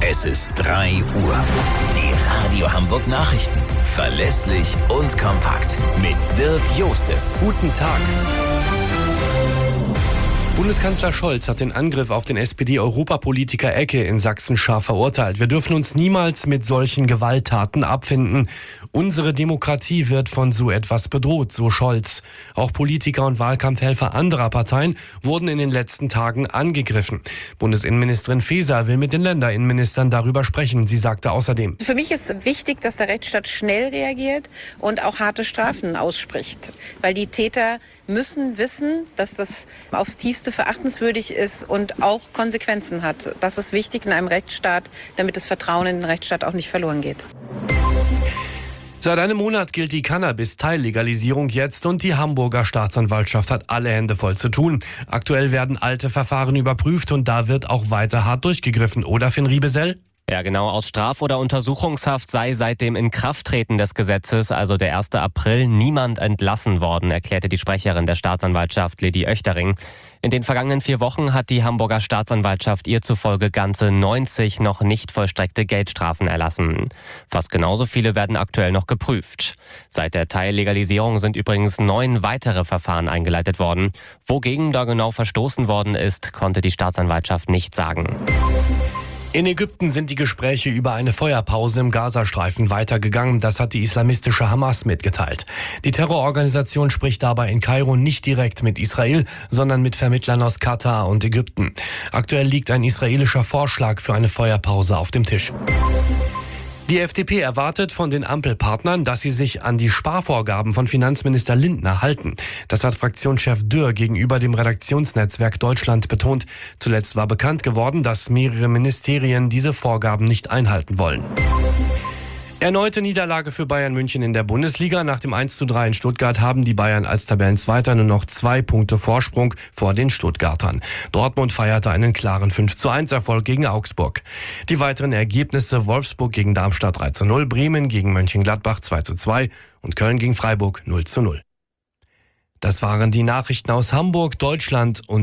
Es ist 3 Uhr. Die Radio Hamburg Nachrichten. Verlässlich und kompakt. Mit Dirk Jostes. Guten Tag. Bundeskanzler Scholz hat den Angriff auf den SPD-Europapolitiker Ecke in Sachsen scharf verurteilt. Wir dürfen uns niemals mit solchen Gewalttaten abfinden. Unsere Demokratie wird von so etwas bedroht, so Scholz. Auch Politiker und Wahlkampfhelfer anderer Parteien wurden in den letzten Tagen angegriffen. Bundesinnenministerin Faeser will mit den Länderinnenministern darüber sprechen. Sie sagte außerdem: Für mich ist wichtig, dass der Rechtsstaat schnell reagiert und auch harte Strafen ausspricht. Weil die Täter müssen wissen, dass das aufs Tiefste verachtenswürdig ist und auch Konsequenzen hat. Das ist wichtig in einem Rechtsstaat, damit das Vertrauen in den Rechtsstaat auch nicht verloren geht. Seit einem Monat gilt die Cannabis-Teillegalisierung jetzt und die Hamburger Staatsanwaltschaft hat alle Hände voll zu tun. Aktuell werden alte Verfahren überprüft und da wird auch weiter hart durchgegriffen, oder Finn Riebesell? Ja, genau. Aus Straf- oder Untersuchungshaft sei seit dem Inkrafttreten des Gesetzes, also der 1. April, niemand entlassen worden, erklärte die Sprecherin der Staatsanwaltschaft, Lady Oechtering. In den vergangenen 4 Wochen hat die Hamburger Staatsanwaltschaft ihr zufolge ganze 90 noch nicht vollstreckte Geldstrafen erlassen. Fast genauso viele werden aktuell noch geprüft. Seit der Teillegalisierung sind übrigens 9 weitere Verfahren eingeleitet worden. Wogegen da genau verstoßen worden ist, konnte die Staatsanwaltschaft nicht sagen. In Ägypten sind die Gespräche über eine Feuerpause im Gazastreifen weitergegangen. Das hat die islamistische Hamas mitgeteilt. Die Terrororganisation spricht dabei in Kairo nicht direkt mit Israel, sondern mit Vermittlern aus Katar und Ägypten. Aktuell liegt ein israelischer Vorschlag für eine Feuerpause auf dem Tisch. Die FDP erwartet von den Ampelpartnern, dass sie sich an die Sparvorgaben von Finanzminister Lindner halten. Das hat Fraktionschef Dürr gegenüber dem Redaktionsnetzwerk Deutschland betont. Zuletzt war bekannt geworden, dass mehrere Ministerien diese Vorgaben nicht einhalten wollen. Erneute Niederlage für Bayern München in der Bundesliga. Nach dem 1:3 in Stuttgart haben die Bayern als Tabellenzweiter nur noch 2 Punkte Vorsprung vor den Stuttgartern. Dortmund feierte einen klaren 5:1 Erfolg gegen Augsburg. Die weiteren Ergebnisse: Wolfsburg gegen Darmstadt 3:0, Bremen gegen Mönchengladbach 2:2 und Köln gegen Freiburg 0:0. Das waren die Nachrichten aus Hamburg, Deutschland und